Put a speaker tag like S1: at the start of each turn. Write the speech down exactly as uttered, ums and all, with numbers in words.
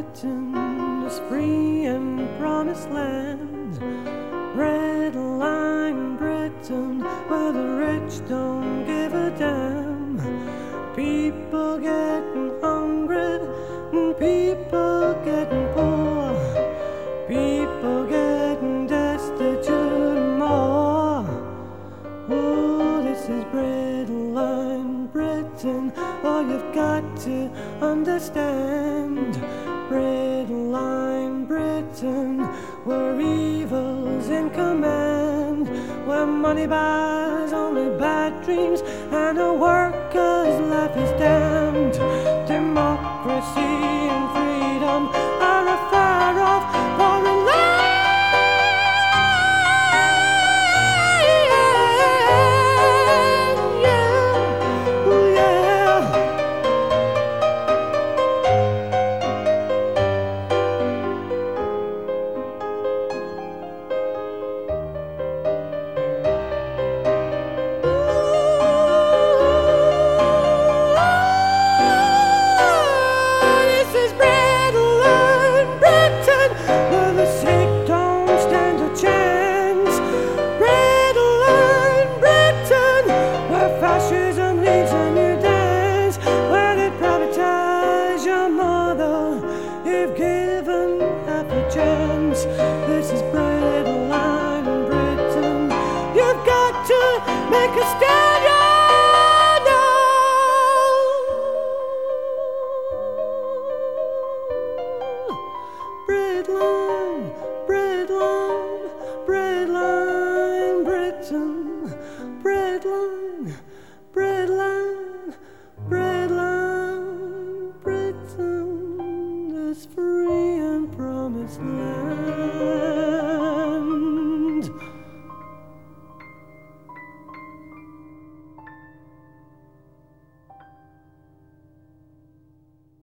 S1: Britain, this free and promised land. Red line Britain, where the rich don't give a damn. People getting hungry, and people getting poor. People getting destitute and more. Oh, this is Red line Britain. Oh, you've got to understand. Red line Britain, where evil's in command, where money buys only bad dreams and a worker's life is damned. Democracy and freedom are a far off foreign land. Yeah, ooh, yeah. Fascism leads a new dance, where they privatize your mother if given half a chance. This is Red line in Britain. You've got to make a stand, yeah, now. Red line, red line, red line Britain. Red line, red line, red line Britain, this free and promised land.